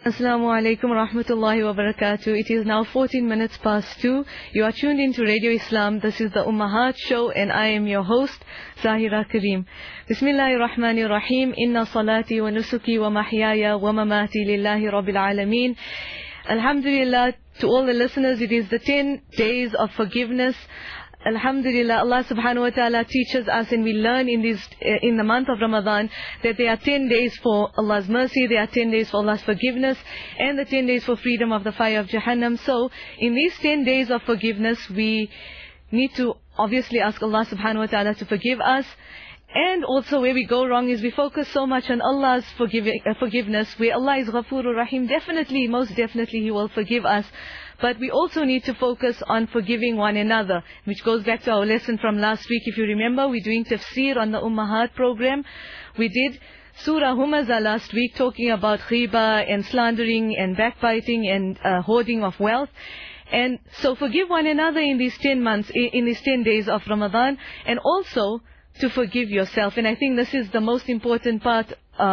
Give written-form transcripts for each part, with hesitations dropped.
Assalamu alaikum wa rahmatullahi wa barakatuh. It is now 14 minutes past 2. You are tuned into Radio Islam. This is the Ummahat show and I am your host, Zahira Kareem. Bismillahir Rahmanir Rahim. Inna salati wa nusuki wa mahyaya wa mamati lillahi rabbil alameen. Alhamdulillah, to all the listeners, it is the 10 days of forgiveness. Alhamdulillah, Allah subhanahu wa ta'ala teaches us and we learn in the month of Ramadan that there are 10 days for Allah's mercy, there are 10 days for Allah's forgiveness, and the 10 days for freedom of the fire of Jahannam. So, in these 10 days of forgiveness, we need to obviously ask Allah subhanahu wa ta'ala to forgive us. And also where we go wrong is we focus so much on Allah's forgiveness, where Allah is Ghafurur Rahim. Definitely, most definitely He will forgive us. But we also need to focus on forgiving one another, which goes back to our lesson from last week. If you remember, we're doing tafsir on the Ummahat program. We did Surah Humaza last week, talking about ghiba and slandering and backbiting and hoarding of wealth. And so forgive one another in these 10 months, in these 10 days of Ramadan, and also to forgive yourself. And I think this is the most important part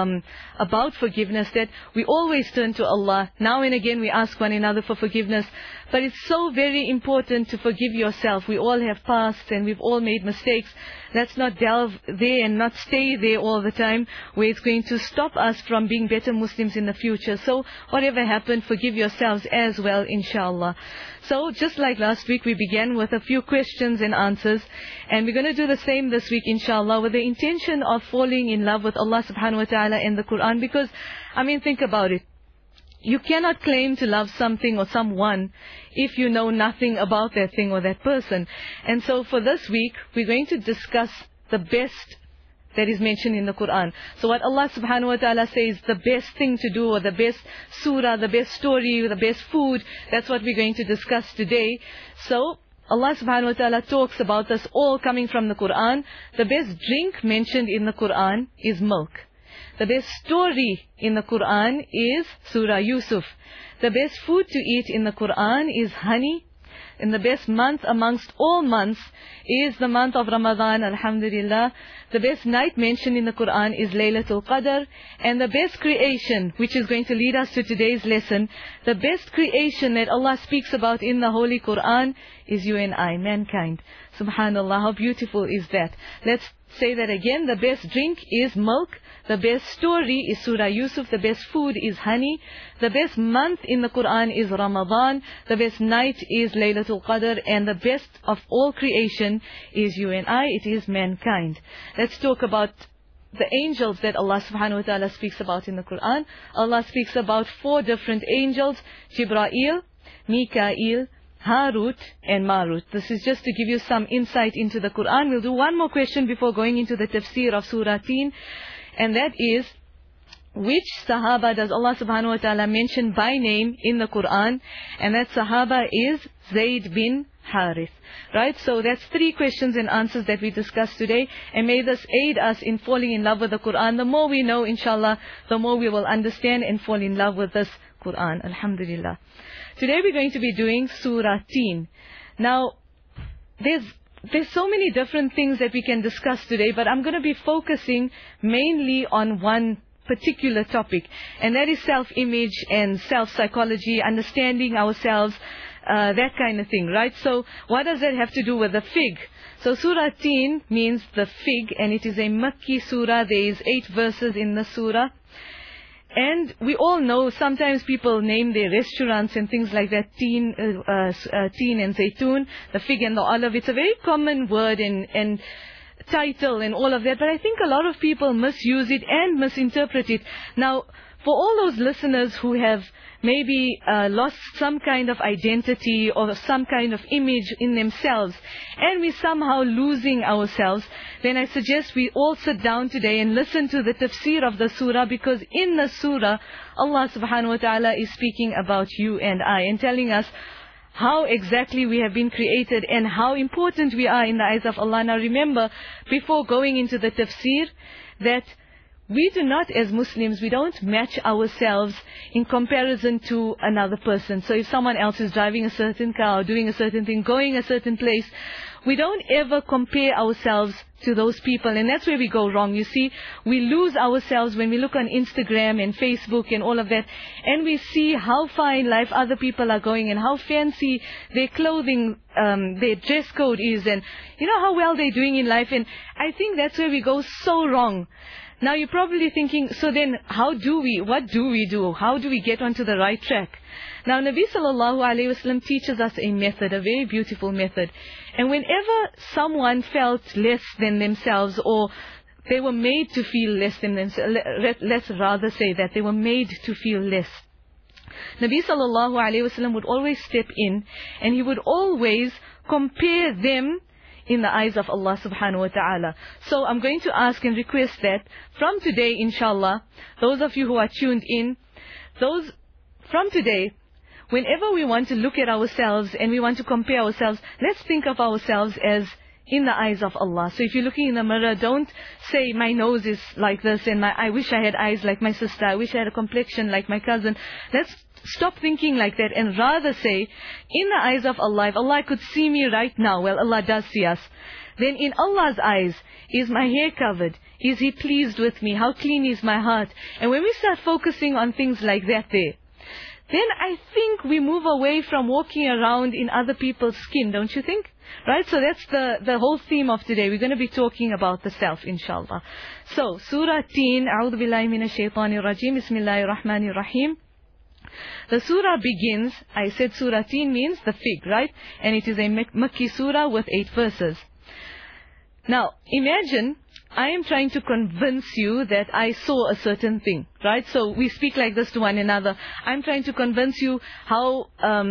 about forgiveness, that we always turn to Allah. Now and again we ask one another for forgiveness, but it's so very important to forgive yourself. We all have pasts and we've all made mistakes. Let's not delve there and not stay there all the time, where it's going to stop us from being better Muslims in the future. So whatever happened, forgive yourselves as well, inshallah. So just like last week, we began with a few questions and answers, and we're going to do the same this week, inshallah, with the intention of falling in love with Allah subhanahu wa ta'ala and the Quran. Because, think about it. You cannot claim to love something or someone if you know nothing about that thing or that person. And so for this week, we're going to discuss the best that is mentioned in the Quran. So what Allah subhanahu wa ta'ala says, the best thing to do, or the best surah, the best story, the best food, that's what we're going to discuss today. So Allah subhanahu wa ta'ala talks about this all coming from the Quran. The best drink mentioned in the Quran is milk. The best story in the Quran is Surah Yusuf. The best food to eat in the Quran is honey. And the best month amongst all months is the month of Ramadan, alhamdulillah. The best night mentioned in the Quran is Laylatul Qadr. And the best creation, which is going to lead us to today's lesson, the best creation that Allah speaks about in the Holy Quran is you and I, mankind. Subhanallah, how beautiful is that? Let's say that again. The best drink is milk. The best story is Surah Yusuf. The best food is honey. The best month in the Quran is Ramadan. The best night is Laylatul Qadr. And the best of all creation is you and I. It is mankind. Let's talk about the angels that Allah subhanahu wa ta'ala speaks about in the Quran. Allah speaks about 4 different angels: Jibra'il, Mikail, Harut and Marut. This is just to give you some insight into the Quran. We'll do one more question before going into the tafsir of Surah Teen. And that is, which Sahaba does Allah subhanahu wa ta'ala mention by name in the Quran? And that Sahaba is Zayd bin Harith. Right? So that's 3 questions and answers that we discussed today. And may this aid us in falling in love with the Quran. The more we know, inshallah, the more we will understand and fall in love with this Quran. Alhamdulillah. Today we're going to be doing Surah Teen. Now, there's so many different things that we can discuss today, but I'm going to be focusing mainly on one particular topic, and that is self-image and self-psychology, understanding ourselves, that kind of thing, right? So, what does that have to do with the fig? So, Surah Teen means the fig, and it is a Makki surah. There is 8 verses in the surah. And we all know sometimes people name their restaurants and things like that, Teen and Zaytun, the fig and the olive. It's a very common word and title and all of that. But I think a lot of people misuse it and misinterpret it. Now, for all those listeners who have maybe lost some kind of identity or some kind of image in themselves, and we're somehow losing ourselves, then I suggest we all sit down today and listen to the tafsir of the surah, because in the surah, Allah subhanahu wa ta'ala is speaking about you and I, and telling us how exactly we have been created and how important we are in the eyes of Allah. Now remember, before going into the tafsir, that we do not, as Muslims, we don't match ourselves in comparison to another person. So if someone else is driving a certain car, doing a certain thing, going a certain place, we don't ever compare ourselves to those people. And that's where we go wrong. You see, we lose ourselves when we look on Instagram and Facebook and all of that, and we see how far in life other people are going and how fancy their clothing, their dress code is, and you know how well they're doing in life. And I think that's where we go so wrong. Now you're probably thinking, so then what do we do? How do we get onto the right track? Now Nabi sallallahu alayhi wasallam teaches us a method, a very beautiful method. And whenever someone felt less than themselves, or they were made to feel less than themselves, let's rather say that they were made to feel less, Nabi sallallahu alayhi wasallam would always step in, and he would always compare them in the eyes of Allah subhanahu wa ta'ala. So I'm going to ask and request that from today, inshallah, those of you who are tuned in, from today, whenever we want to look at ourselves and we want to compare ourselves, let's think of ourselves as in the eyes of Allah. So if you're looking in the mirror, don't say my nose is like this and I wish I had eyes like my sister, I wish I had a complexion like my cousin. Let's stop thinking like that and rather say, in the eyes of Allah, if Allah could see me right now, well, Allah does see us, then in Allah's eyes, is my hair covered? Is He pleased with me? How clean is my heart? And when we start focusing on things like that there, then I think we move away from walking around in other people's skin, don't you think? Right? So that's the whole theme of today. We're going to be talking about the self, inshallah. So, Surah Teen, A'udhu Billahi Minash Shaitanir Rajim, Bismillahir Rahmanir Rahim. The surah begins, I said Surah Teen means the fig, right? And it is a Makki surah with 8 verses. Now, imagine I am trying to convince you that I saw a certain thing, right? So we speak like this to one another. I'm trying to convince you how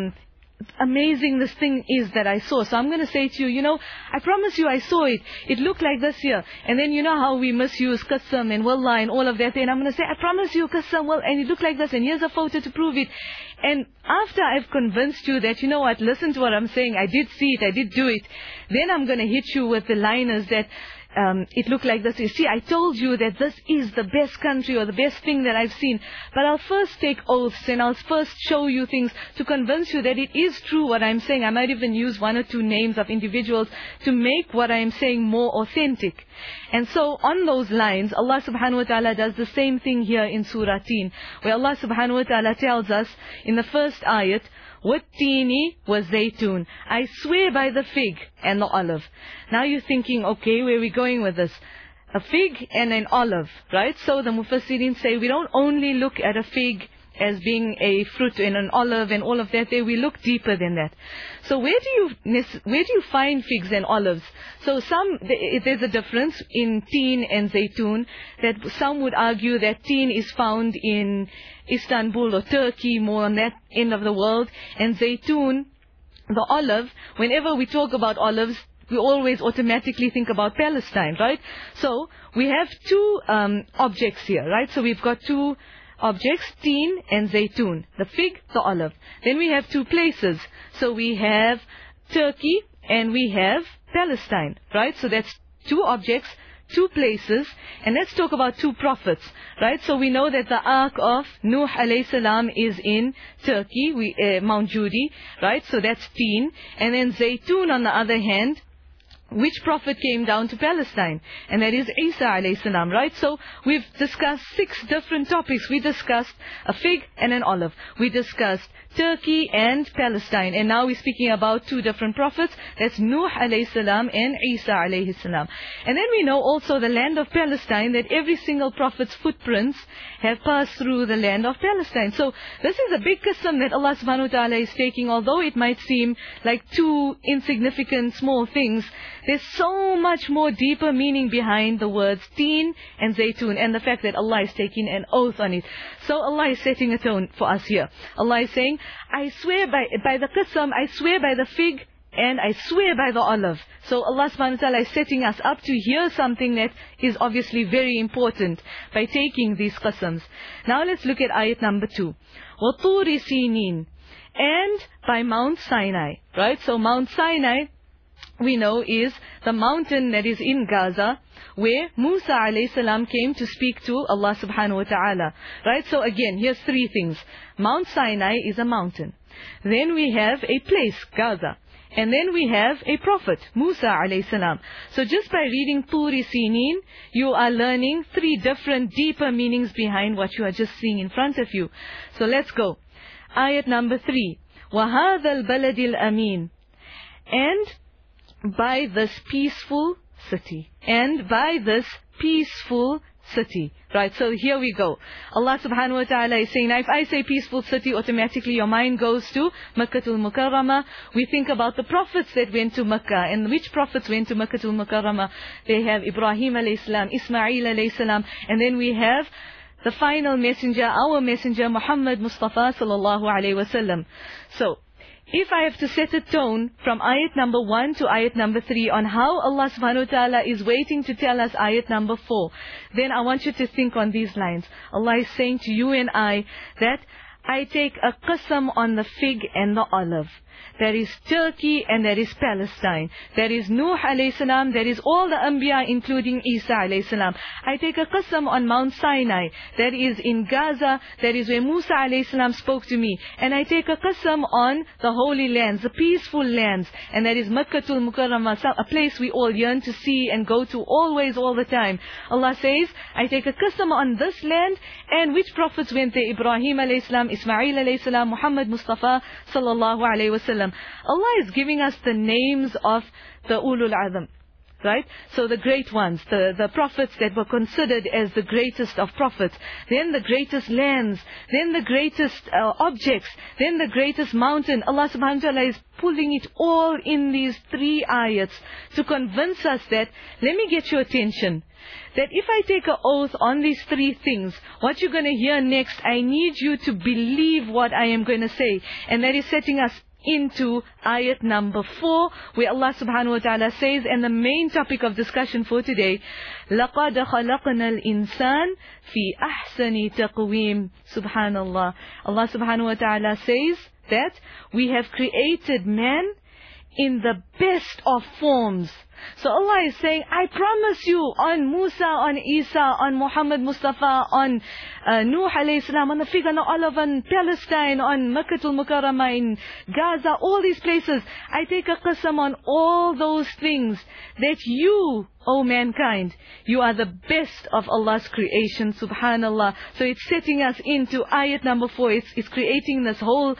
amazing this thing is that I saw. So I'm going to say to you, I promise you I saw it. It looked like this here. And then you know how we misuse qasam and wallah and all of that. And I'm going to say, I promise you qasam, well, and it looked like this. And here's a photo to prove it. And after I've convinced you that, you know what, listen to what I'm saying. I did see it. I did do it. Then I'm going to hit you with the liners that it looked like this. You see, I told you that this is the best country or the best thing that I've seen. But I'll first take oaths and I'll first show you things to convince you that it is true what I'm saying. I might even use 1 or 2 names of individuals to make what I'm saying more authentic. And so on those lines, Allah subhanahu wa ta'ala does the same thing here in Surah Teen, where Allah subhanahu wa ta'ala tells us in the first ayat, وَالتِّينِ وَالزَّيْتُونِ, I swear by the fig and the olive. Now you're thinking, okay, where are we going with this? A fig and an olive, right? So the Mufassirin say we don't only look at a fig as being a fruit and an olive and all of that there, we look deeper than that. So where do you find figs and olives? So there's a difference in teen and zaytun, that some would argue that teen is found in Istanbul or Turkey, more on that end of the world, and zaytun, the olive, whenever we talk about olives, we always automatically think about Palestine, right? So we have 2 objects here, right? So we've got 2 objects, teen and zaytun, the fig, the olive. Then we have 2 places. So we have Turkey and we have Palestine, right? So that's 2 objects, 2 places. And let's talk about 2 prophets, right? So we know that the ark of Nuh alayhi salam is in Turkey, Mount Judi, right? So that's teen. And then zaytun on the other hand, which prophet came down to Palestine? And that is Isa alayhi salam, right? So we've discussed 6 different topics. We discussed a fig and an olive. We discussed Turkey and Palestine. And now we're speaking about 2 different prophets. That's Nuh alayhi salam and Isa alayhi salam. And then we know also the land of Palestine, that every single prophet's footprints have passed through the land of Palestine. So this is a big qasam that Allah subhanahu wa ta'ala is taking. Although it might seem like 2 insignificant small things, there's so much more deeper meaning behind the words teen and zaytun, and the fact that Allah is taking an oath on it. So Allah is setting a tone for us here. Allah is saying, I swear by the qasam, I swear by the fig, and I swear by the olive. So Allah subhanahu wa ta'ala is setting us up to hear something that is obviously very important by taking these qasams. Now let's look at ayat number 2. وَطُورِ سِينِينَ, and by Mount Sinai, right? So Mount Sinai, we know, is the mountain that is in Gaza, where Musa alayhi salam came to speak to Allah subhanahu wa ta'ala. Right? So again, here's three things. Mount Sinai is a mountain. Then we have a place, Gaza. And then we have a prophet, Musa alayhi salam. So just by reading Turi Sinin, you are learning three different deeper meanings behind what you are just seeing in front of you. So let's go. Ayat number 3. وَهَذَا الْبَلَدِ الْأَمِينَ. And by this peaceful city. And by this peaceful city. Right, so here we go. Allah subhanahu wa ta'ala is saying, now if I say peaceful city, automatically your mind goes to Makkatul Mukarramah. We think about the prophets that went to Makkah. And which prophets went to Makkatul Mukarramah? They have Ibrahim alayhi salam, Ismail alayhi salam, and then we have the final messenger, our messenger, Muhammad Mustafa sallallahu alayhi wasallam. So, if I have to set a tone from ayat number 1 to ayat number 3 on how Allah subhanahu wa ta'ala is waiting to tell us ayat number 4, then I want you to think on these lines. Allah is saying to you and I that I take a qasam on the fig and the olive. There is Turkey and there is Palestine. There is Nuh alayhi salam. There is all the Anbiya including Isa alayhi salam. I take a qasam on Mount Sinai. That is in Gaza. That is where Musa alayhi salam spoke to me. And I take a qasam on the holy lands, the peaceful lands. And that is Makkatul Mukarramah, a place we all yearn to see and go to always, all the time. Allah says, I take a qasam on this land. And which prophets went there? Ibrahim alayhi salam, Ismail alayhi salam, Muhammad Mustafa sallallahu alayhi wasallam. Allah is giving us the names of the Ulul Azam. Right? So the great ones, the prophets that were considered as the greatest of prophets, then the greatest lands, then the greatest objects, then the greatest mountain. Allah subhanahu wa ta'ala is pulling it all in these 3 ayats to convince us that, let me get your attention, that if I take an oath on these 3 things, what you're going to hear next, I need you to believe what I am going to say. And that is setting us into ayat number 4, where Allah subhanahu wa ta'ala says, and the main topic of discussion for today, لَقَدْ خَلَقْنَا الْإِنسَانِ فِي أَحْسَنِ تَقْوِيمٍ. Subhanallah. Allah subhanahu wa ta'ala says that we have created man in the best of forms. So Allah is saying, I promise you, on Musa, on Isa, on Muhammad Mustafa, on Nuh alayhi salam, on the fig and the olive, on Palestine, on Makkatul Mukarramah, in Gaza, all these places, I take a qasam on all those things, that you, O mankind, you are the best of Allah's creation, subhanallah. So it's setting us into ayat number 4. It's creating this whole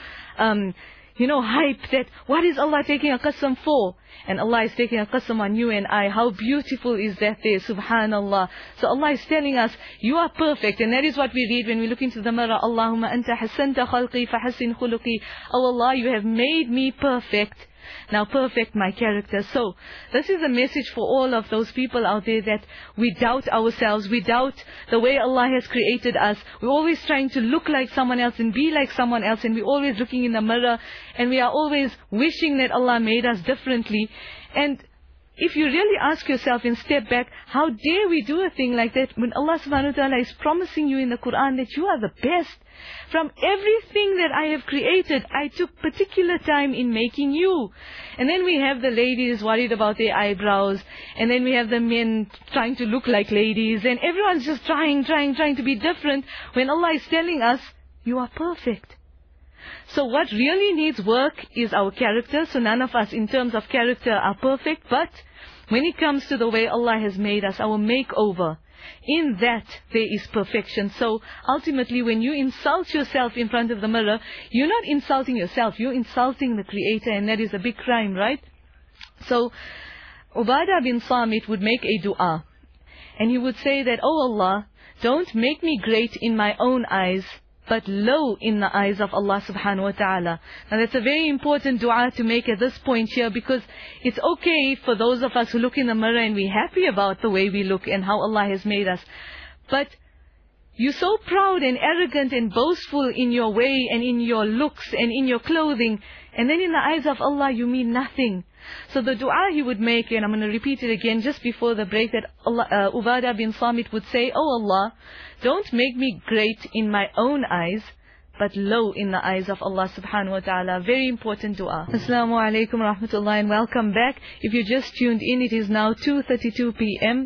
hype that what is Allah taking a qasam for? And Allah is taking a qasam on you and I. How beautiful is that there, subhanallah. So Allah is telling us, you are perfect. And that is what we read when we look into the mirror. Allahumma anta hasanta khalqi fahassin khuluqi. Oh Allah, you have made me perfect. Now perfect my character. So this is a message for all of those people out there that we doubt ourselves, we doubt the way Allah has created us. We're always trying to look like someone else and be like someone else, and we're always looking in the mirror and we are always wishing that Allah made us differently. And if you really ask yourself and step back, how dare we do a thing like that when Allah subhanahu wa ta'ala is promising you in the Quran that you are the best? From everything that I have created, I took particular time in making you. And then we have the ladies worried about their eyebrows. And then we have the men trying to look like ladies. And everyone's just trying to be different, when Allah is telling us, you are perfect. So what really needs work is our character. So none of us in terms of character are perfect. But when it comes to the way Allah has made us, our makeover, in that there is perfection. So ultimately when you insult yourself in front of the mirror, you're not insulting yourself, you're insulting the Creator, and that is a big crime, right? So Ubadah bin Samit would make a dua, and he would say that, oh Allah, don't make me great in my own eyes, but low in the eyes of Allah subhanahu wa ta'ala. Now that's a very important dua to make at this point here, because it's okay for those of us who look in the mirror and we're happy about the way we look and how Allah has made us. But you're so proud and arrogant and boastful in your way and in your looks and in your clothing, and then in the eyes of Allah you mean nothing. So the dua he would make, and I'm going to repeat it again just before the break, that Ubadah bin Samit would say, oh Allah, don't make me great in my own eyes, but low in the eyes of Allah subhanahu wa ta'ala. Very important dua. Assalamu alaikum rahmatullah and welcome back. If you just tuned in, it is now 2:32 p.m.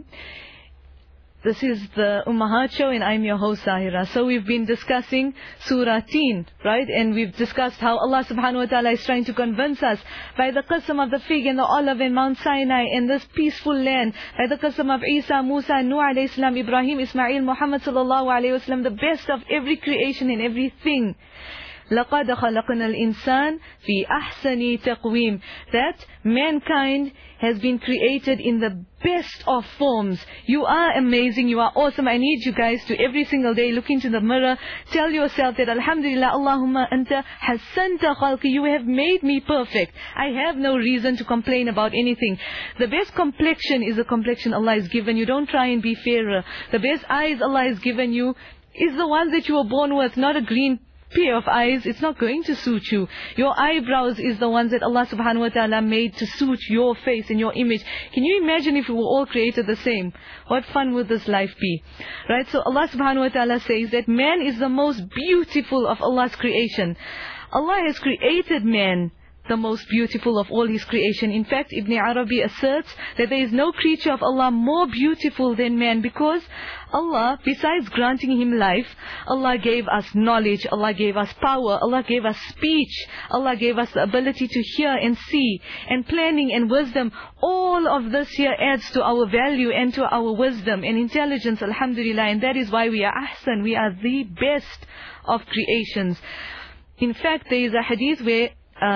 This is the Ummahat Show and I'm your host Zahira. So we've been discussing Surah Teen, right? And we've discussed how Allah subhanahu wa ta'ala is trying to convince us by the qasam of the fig and the olive and Mount Sinai and this peaceful land, by the qasam of Isa, Musa, Nuh alayhi salam, Ibrahim, Ismail, Muhammad sallallahu alayhi wasallam, the best of every creation and everything. لَقَدْ خَلَقْنَا الْإِنسَانَ فِي أَحْسَنِ تَقْوِيمٍ. That mankind has been created in the best of forms. You are amazing, you are awesome. I need you guys to every single day look into the mirror, tell yourself that Alhamdulillah, Allahumma anta hasanta khalqi, you have made me perfect. I have no reason to complain about anything. The best complexion is the complexion Allah has given you. Don't try and be fairer. The best eyes Allah has given you is the ones that you were born with, not a green pair of eyes. It's not going to suit you. Your eyebrows is the ones that Allah subhanahu wa ta'ala made to suit your face and your image. Can you imagine if we were all created the same? What fun would this life be? Right? So Allah subhanahu wa ta'ala says that man is the most beautiful of Allah's creation. Allah has created man the most beautiful of all His creation. In fact, Ibn Arabi asserts that there is no creature of Allah more beautiful than man, because Allah, besides granting him life, Allah gave us knowledge, Allah gave us power, Allah gave us speech, Allah gave us the ability to hear and see, and planning and wisdom. All of this here adds to our value and to our wisdom and intelligence, alhamdulillah, and that is why we are ahsan, we are the best of creations. In fact, there is a hadith where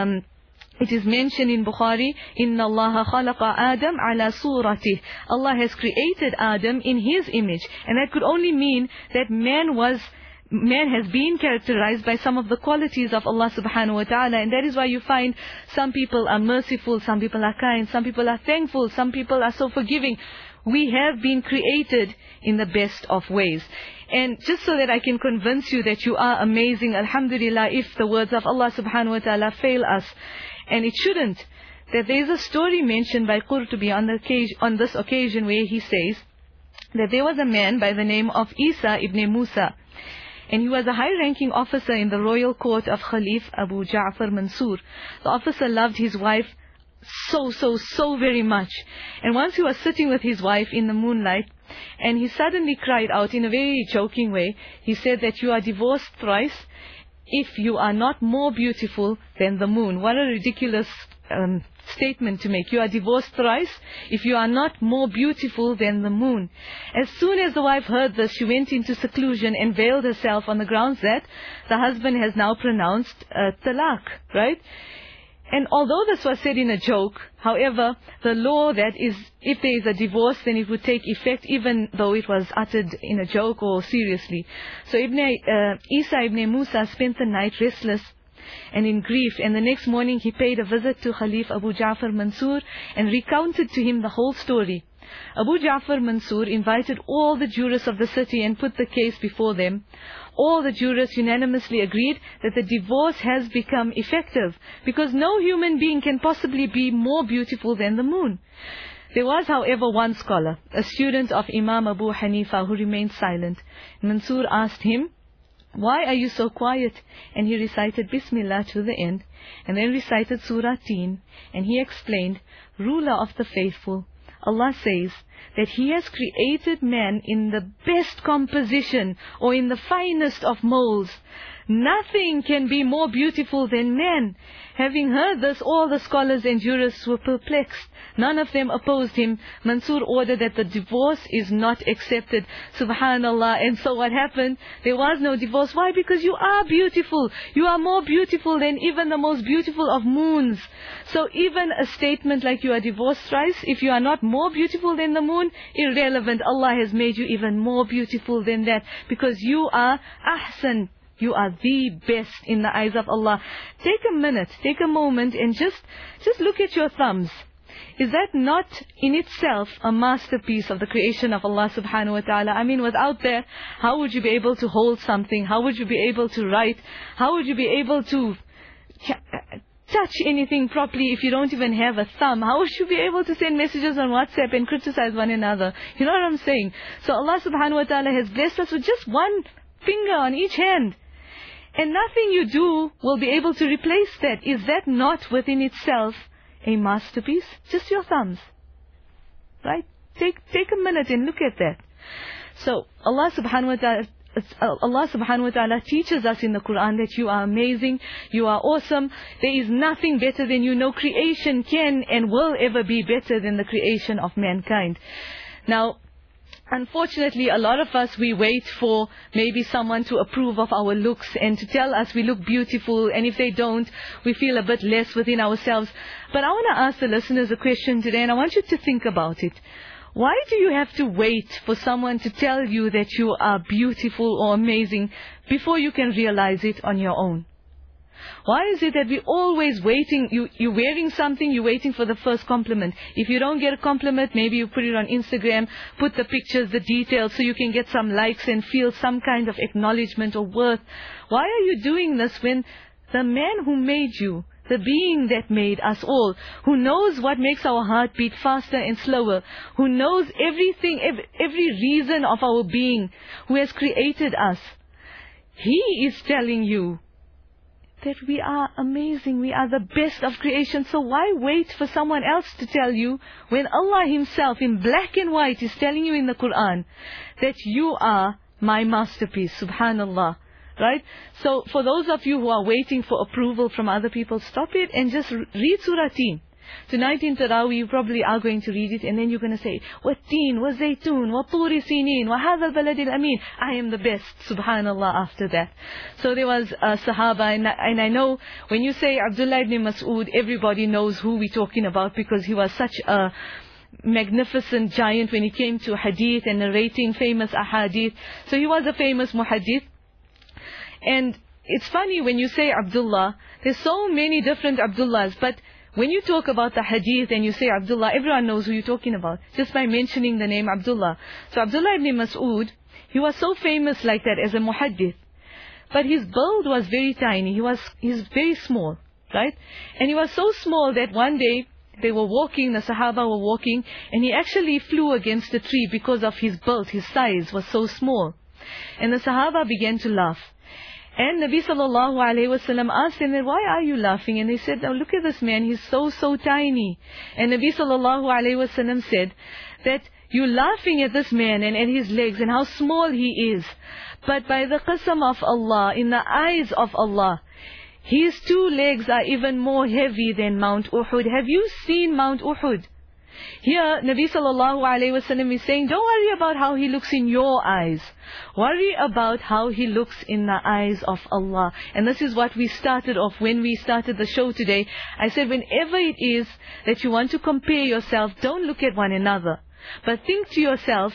it is mentioned in Bukhari, Inna Allah khalaqa Adam ala suratih. Allah has created Adam in His image. And that could only mean that man has been characterized by some of the qualities of Allah subhanahu wa ta'ala. And that is why you find some people are merciful, some people are kind, some people are thankful, some people are so forgiving. We have been created in the best of ways. And just so that I can convince you that you are amazing, alhamdulillah, if the words of Allah subhanahu wa ta'ala fail us, and it shouldn't, that there is a story mentioned by Qurtubi on this occasion where he says that there was a man by the name of Isa ibn Musa, and he was a high-ranking officer in the royal court of Khalif Abu Ja'far Mansur. The officer loved his wife so very much. And once he was sitting with his wife in the moonlight, and he suddenly cried out in a very joking way. He said that you are divorced thrice if you are not more beautiful than the moon. What a ridiculous statement to make. You are divorced thrice if you are not more beautiful than the moon. As soon as the wife heard this, she went into seclusion and veiled herself on the grounds that the husband has now pronounced talaq, right? And although this was said in a joke, however, the law that is, if there is a divorce, then it would take effect even though it was uttered in a joke or seriously. So Isa ibn Musa spent the night restless and in grief, and the next morning he paid a visit to Khalif Abu Ja'far Mansur and recounted to him the whole story. Abu Ja'far Mansur invited all the jurists of the city and put the case before them. All the jurists unanimously agreed that the divorce has become effective, because no human being can possibly be more beautiful than the moon. There was, however, one scholar, a student of Imam Abu Hanifa, who remained silent. Mansur asked him, "Why are you so quiet?" And he recited Bismillah to the end, and then recited Surah Teen, and he explained, "Ruler of the faithful, Allah says that He has created man in the best composition, or in the finest of molds. Nothing can be more beautiful than man." Having heard this, all the scholars and jurists were perplexed. None of them opposed him. Mansur ordered that the divorce is not accepted. Subhanallah. And so what happened? There was no divorce. Why? Because you are beautiful. You are more beautiful than even the most beautiful of moons. So even a statement like you are divorced thrice, if you are not more beautiful than the moon, irrelevant. Allah has made you even more beautiful than that, because you are ahsan. You are the best in the eyes of Allah. Take a minute, take a moment, and just look at your thumbs. Is that not in itself a masterpiece of the creation of Allah subhanahu wa ta'ala? I mean, without that, how would you be able to hold something? How would you be able to write? How would you be able to touch anything properly if you don't even have a thumb? How would you be able to send messages on WhatsApp and criticize one another? You know what I'm saying? So Allah subhanahu wa ta'ala has blessed us with just one finger on each hand. And nothing you do will be able to replace that. Is that not within itself a masterpiece? Just your thumbs. Right? Take a minute and look at that. So Allah subhanahu wa ta'ala teaches us in the Quran that you are amazing, you are awesome, there is nothing better than you. No creation can and will ever be better than the creation of mankind. Now, unfortunately, a lot of us, we wait for maybe someone to approve of our looks and to tell us we look beautiful, and if they don't, we feel a bit less within ourselves. But I want to ask the listeners a question today, and I want you to think about it. Why do you have to wait for someone to tell you that you are beautiful or amazing before you can realize it on your own? Why is it that we're always waiting? You're wearing something, you're waiting for the first compliment. If you don't get a compliment, maybe you put it on Instagram, put the pictures, the details, so you can get some likes and feel some kind of acknowledgement or worth. Why are you doing this when the man who made you, the being that made us all, who knows what makes our heart beat faster and slower, who knows everything, every reason of our being, who has created us, He is telling you that we are amazing, we are the best of creation. So why wait for someone else to tell you when Allah Himself in black and white is telling you in the Quran that you are my masterpiece? Subhanallah. Right? So for those of you who are waiting for approval from other people, stop it and just read Surah Teen. Tonight in Taraweeh, you probably are going to read it, and then you're going to say, وَالتِّينِ وَالزَّيْتُونِ وَطُورِ سِينِينَ وَهَذَا الْبَلَدِ الْأَمِينَ. I am the best, subhanallah, after that. So there was a Sahaba, and I know when you say Abdullah ibn Mas'ud, everybody knows who we're talking about, because he was such a magnificent giant when it came to hadith and narrating famous ahadith. So he was a famous muhaddith. And it's funny when you say Abdullah, there's so many different Abdullahs, but when you talk about the hadith and you say Abdullah, everyone knows who you're talking about, just by mentioning the name Abdullah. So Abdullah ibn Mas'ud, he was so famous like that as a muhaddith. But his build was very tiny. He's very small, right? And he was so small that one day they were walking, the Sahaba were walking, and he actually flew against a tree because of his build. His size was so small. And the Sahaba began to laugh. And Nabi sallallahu alayhi wasallam asked them, why are you laughing? And they said, oh, look at this man, he's so tiny. And Nabi sallallahu alayhi wasallam said that you're laughing at this man and at his legs and how small he is. But by the qasam of Allah, in the eyes of Allah, his two legs are even more heavy than Mount Uhud. Have you seen Mount Uhud? Here, Nabi sallallahu alayhi wasallam is saying, don't worry about how he looks in your eyes. Worry about how he looks in the eyes of Allah. And this is what we started off when we started the show today. I said, whenever it is that you want to compare yourself, don't look at one another. But think to yourself,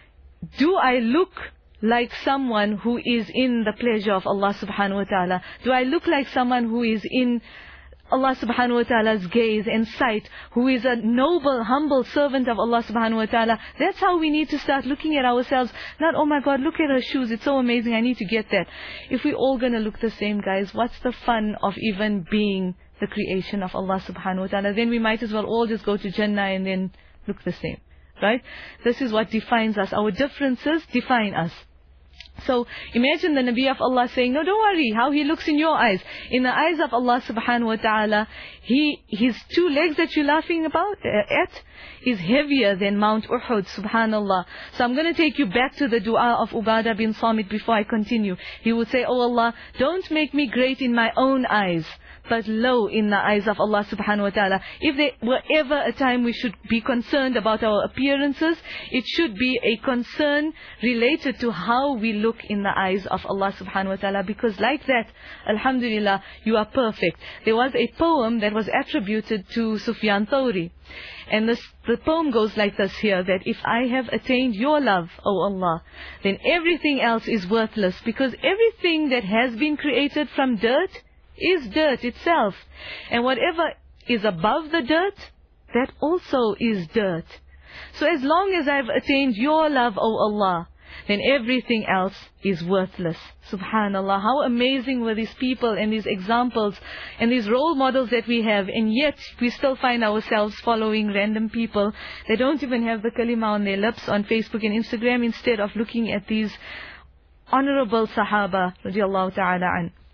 do I look like someone who is in the pleasure of Allah subhanahu wa ta'ala? Do I look like someone who is in Allah subhanahu wa ta'ala's gaze and sight, who is a noble, humble servant of Allah subhanahu wa ta'ala? That's how we need to start looking at ourselves. Not, oh my God, look at her shoes, it's so amazing, I need to get that. If we're all going to look the same, guys, what's the fun of even being the creation of Allah subhanahu wa ta'ala? Then we might as well all just go to Jannah and then look the same. Right? This is what defines us. Our differences define us. So imagine the Nabi of Allah saying, no, don't worry how he looks in your eyes. In the eyes of Allah subhanahu wa ta'ala, his two legs that you're laughing about at is heavier than Mount Uhud, subhanallah. So I'm going to take you back to the dua of Ubadah bin Samit before I continue. He would say, oh Allah, don't make me great in my own eyes, but low in the eyes of Allah subhanahu wa ta'ala. If there were ever a time we should be concerned about our appearances, it should be a concern related to how we look in the eyes of Allah subhanahu wa ta'ala. Because like that, alhamdulillah, you are perfect. There was a poem that was attributed to Sufyan Thawri. And the poem goes like this here, that if I have attained your love, O Allah, then everything else is worthless. Because everything that has been created from dirt is dirt itself. And whatever is above the dirt, that also is dirt. So as long as I've attained your love, O Allah, then everything else is worthless. Subhanallah, how amazing were these people and these examples and these role models that we have, and yet we still find ourselves following random people that don't even have the kalima on their lips on Facebook and Instagram, instead of looking at these honorable Sahaba radiallahu ta'ala an.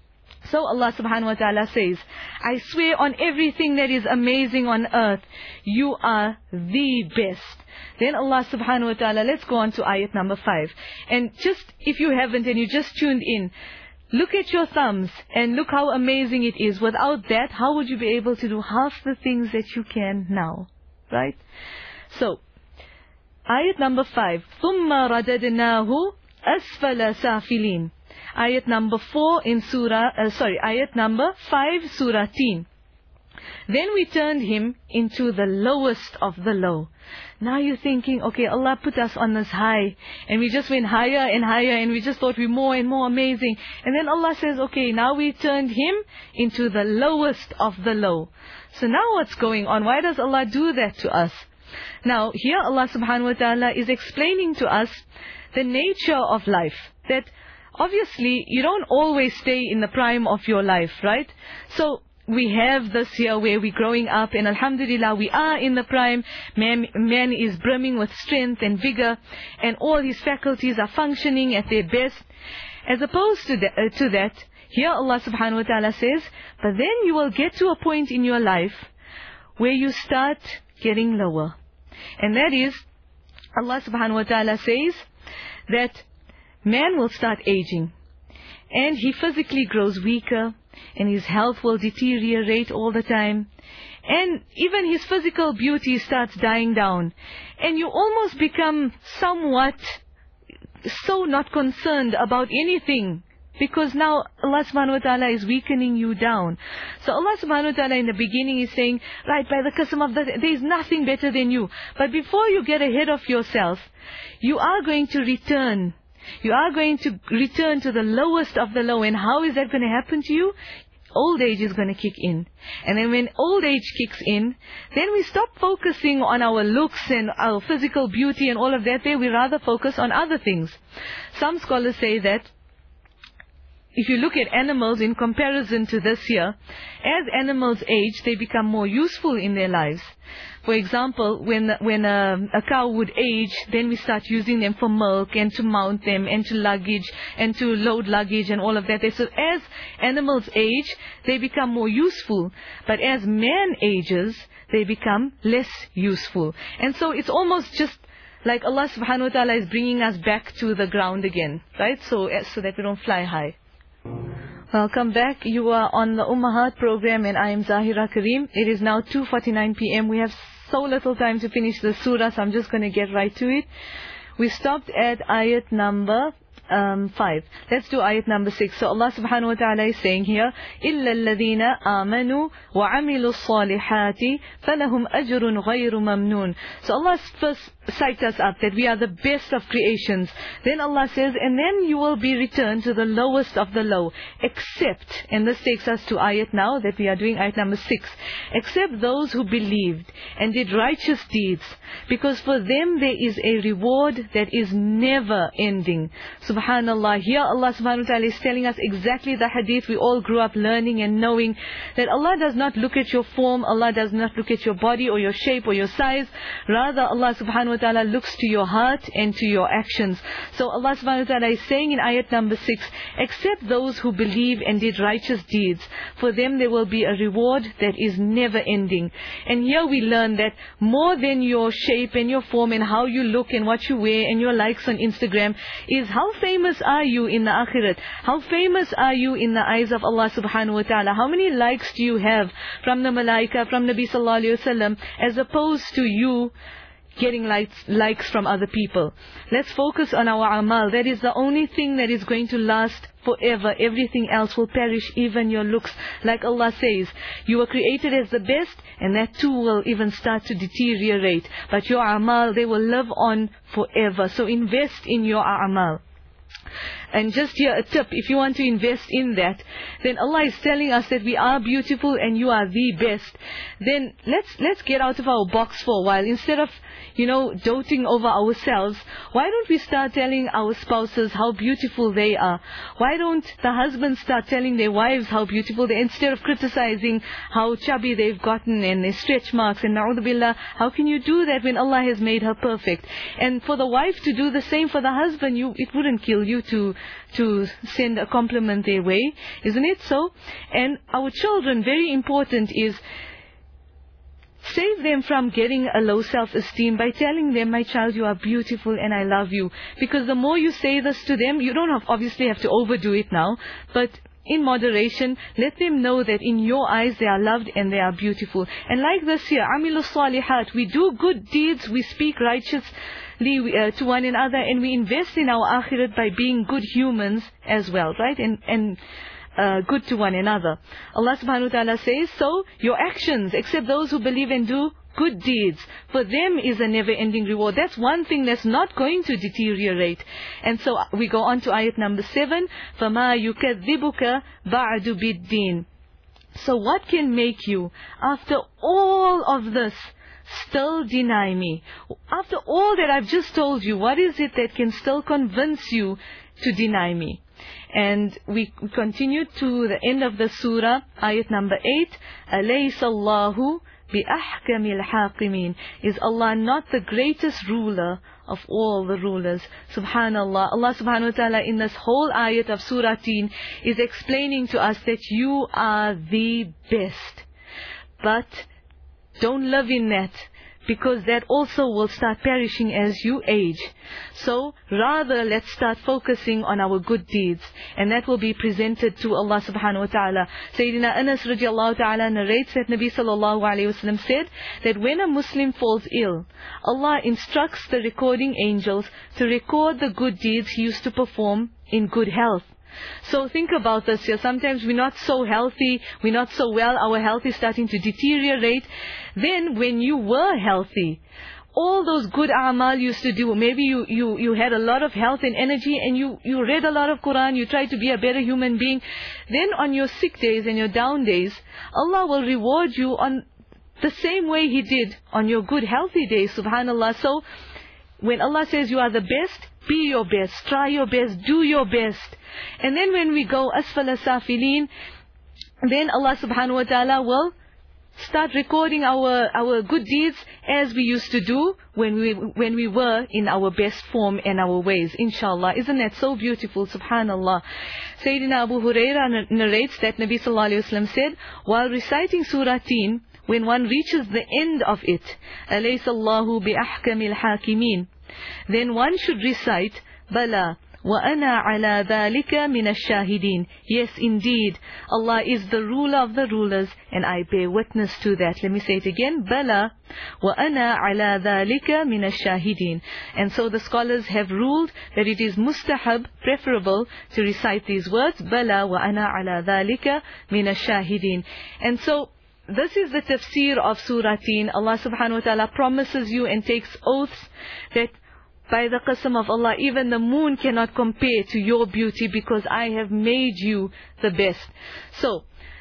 So Allah subhanahu wa ta'ala says, I swear on everything that is amazing on earth, you are the best. Then Allah subhanahu wa ta'ala, let's go on to ayat number 5. And just, if you haven't and you just tuned in, look at your thumbs and look how amazing it is. Without that, how would you be able to do half the things that you can now? Right? So, ayat number 5. ثُمَّ رَدَدْنَاهُ أَسْفَلَ سَافِلِينَ. Ayat number 4 in ayat number 5, Surah Teen. Then we turned him into the lowest of the low. Now you're thinking, okay, Allah put us on this high, and we just went higher and higher, and we just thought we're more and more amazing. And then Allah says, okay, now we turned him into the lowest of the low. So now what's going on? Why does Allah do that to us? Now, here Allah subhanahu wa ta'ala is explaining to us the nature of life. That obviously, you don't always stay in the prime of your life, right? So, we have this here where we're growing up, and alhamdulillah, we are in the prime. Man is brimming with strength and vigor, and all his faculties are functioning at their best. As opposed to that, here Allah subhanahu wa ta'ala says, but then you will get to a point in your life where you start getting lower. And that is, Allah subhanahu wa ta'ala says that man will start aging, and he physically grows weaker, and his health will deteriorate all the time, and even his physical beauty starts dying down, and you almost become somewhat so not concerned about anything, because now Allah subhanahu wa ta'ala is weakening you down. So Allah subhanahu wa ta'ala in the beginning is saying, right, by the qasam of that, there is nothing better than you. But before you get ahead of yourself, you are going to return. You are going to return to the lowest of the low. And how is that going to happen to you? Old age is going to kick in. And then when old age kicks in, then we stop focusing on our looks and our physical beauty and all of that. There we rather focus on other things. Some scholars say that if you look at animals in comparison to this year, as animals age, they become more useful in their lives. For example, when a cow would age, then we start using them for milk and to mount them and to luggage and to load luggage and all of that. So as animals age, they become more useful. But as man ages, they become less useful. And so it's almost just like Allah subhanahu wa ta'ala is bringing us back to the ground again, right? So that we don't fly high. Welcome back. You are on the Ummahat program and I am Zahira Karim. It is now 2:49 p.m. We have so little time to finish the surah, so I'm just going to get right to it. We stopped at ayat number 5. Let's do ayat number 6. So Allah subhanahu wa ta'ala is saying here, إِلَّا الَّذِينَ آمَنُوا وَعَمِلُوا الصَّالِحَاتِ فَلَهُمْ أَجْرٌ غَيْرُ مَمْنُونَ. So Allah first psyched us up that we are the best of creations. Then Allah says, and then you will be returned to the lowest of the low, except, and this takes us to ayat now that we are doing ayat number 6, except those who believed and did righteous deeds, because for them there is a reward that is never ending. Subhanallah, here Allah subhanahu wa ta'ala is telling us exactly the hadith we all grew up learning and knowing, that Allah does not look at your form, Allah does not look at your body or your shape or your size. Rather, Allah subhanahu wa ta'ala looks to your heart and to your actions. So Allah subhanahu wa ta'ala is saying in ayat number 6, except those who believe and did righteous deeds, for them there will be a reward that is never ending. And here we learn that more than your shape and your form and how you look and what you wear and your likes on Instagram is how famous are you in the akhirat? How famous are you in the eyes of Allah subhanahu wa ta'ala? How many likes do you have from the malaika, from Nabi sallallahu alayhi wa sallam, as opposed to you getting likes from other people? Let's focus on our amal. That is the only thing that is going to last forever. Everything else will perish, even your looks. Like Allah says, you were created as the best, and that too will even start to deteriorate. But your amal, they will live on forever. So invest in your amal. And just here a tip, if you want to invest in that, then Allah is telling us that we are beautiful and you are the best. Then let's get out of our box for a while. Instead of, doting over ourselves, why don't we start telling our spouses how beautiful they are? Why don't the husbands start telling their wives how beautiful they are, instead of criticizing how chubby they've gotten and their stretch marks and na'udhu billah? How can you do that when Allah has made her perfect? And for the wife to do the same for the husband, it wouldn't kill feel you to send a compliment their way, isn't it so? And our children, very important is save them from getting a low self-esteem by telling them, my child, you are beautiful and I love you. Because the more you say this to them, you don't obviously have to overdo it now, but in moderation, let them know that in your eyes they are loved and they are beautiful. And like this here, Amilu Salihat, we do good deeds, we speak righteously to one another, and we invest in our akhirat by being good humans as well, right? And good to one another. Allah subhanahu wa ta'ala says, so your actions, except those who believe and do good deeds, for them is a never-ending reward. That's one thing that's not going to deteriorate. And so we go on to ayat number 7, فَمَا يُكَذِّبُكَ بَعْدُ بِالدِّينِ. So what can make you, after all of this, still deny me? After all that I've just told you, what is it that can still convince you to deny me? And we continue to the end of the surah, ayat number 8. أَلَيْسَ اللَّهُ بِأَحْكَمِ الْحَاقِمِينَ. Is Allah not the greatest ruler of all the rulers? Subhanallah. Allah subhanahu wa ta'ala in this whole ayat of Surah Teen is explaining to us that you are the best. But don't live in that, because that also will start perishing as you age. So rather, let's start focusing on our good deeds, and that will be presented to Allah subhanahu wa ta'ala. Sayyidina Anas radiallahu ta'ala narrates that Nabi sallallahu alayhi wasallam said that when a Muslim falls ill, Allah instructs the recording angels to record the good deeds he used to perform in good health. So think about this here. Sometimes we're not so healthy, we're not so well, our health is starting to deteriorate. Then when you were healthy, all those good a'mal you used to do, maybe you had a lot of health and energy, and you read a lot of Quran, you tried to be a better human being. Then on your sick days and your down days, Allah will reward you on the same way He did on your good healthy days, subhanallah. So when Allah says you are the best, be your best, try your best, do your best. And then when we go asfala safilin, then Allah subhanahu wa ta'ala will start recording our good deeds as we used to do when we were in our best form and our ways, inshallah. Isn't that so beautiful? Subhanallah. Sayyidina Abu Hurairah narrates that Nabi sallallahu alayhi wa sallam said, while reciting Surah Teen, when one reaches the end of it, أَلَيْسَ اللَّهُ بِأَحْكَمِ الْحَاكِمِينَ, then one should recite, Bala, وَأَنَا عَلَى ذَلِكَ مِنَ الشَّاهِدِينَ. Yes, indeed, Allah is the ruler of the rulers, and I bear witness to that. Let me say it again. Bala, وَأَنَا عَلَى ذَلِكَ مِنَ الشَّاهِدِينَ. And so the scholars have ruled that it is mustahab, preferable, to recite these words, Bala, وَأَنَا عَلَى ذَلِكَ مِنَ الشَّاهِدِينَ. And so this is the tafsir of Surah Teen. Allah subhanahu wa ta'ala promises you and takes oaths that by the qasam of Allah, even the moon cannot compare to your beauty, because I have made you the best. So,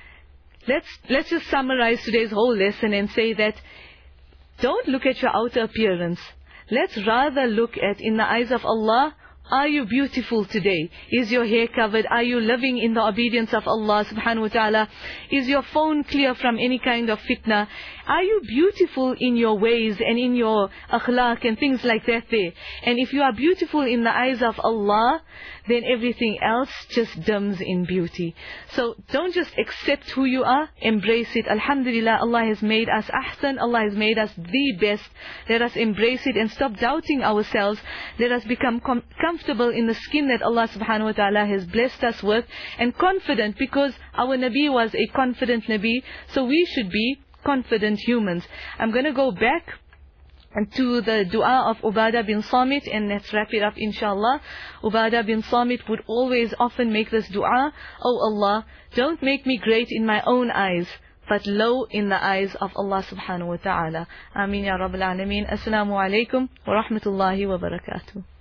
let's just summarize today's whole lesson and say that don't look at your outer appearance. Let's rather look at, in the eyes of Allah, are you beautiful today? Is your hair covered? Are you living in the obedience of Allah subhanahu wa ta'ala? Is your phone clear from any kind of fitna? Are you beautiful in your ways and in your akhlaq and things like that there? And if you are beautiful in the eyes of Allah, then everything else just dims in beauty. So don't just accept who you are, embrace it. Alhamdulillah, Allah has made us ahsan, Allah has made us the best. Let us embrace it and stop doubting ourselves. Let us become comfortable in the skin that Allah subhanahu wa ta'ala has blessed us with, and confident, because our Nabi was a confident Nabi, so we should be confident humans. I'm going to go back to the dua of Ubadah bin Samit, and let's wrap it up inshallah. Ubadah bin Samit would always often make this dua, Oh Allah, don't make me great in my own eyes, but low in the eyes of Allah subhanahu wa ta'ala. Ameen ya Rabbil Alameen. Assalamu alaikum wa rahmatullahi wa barakatuh.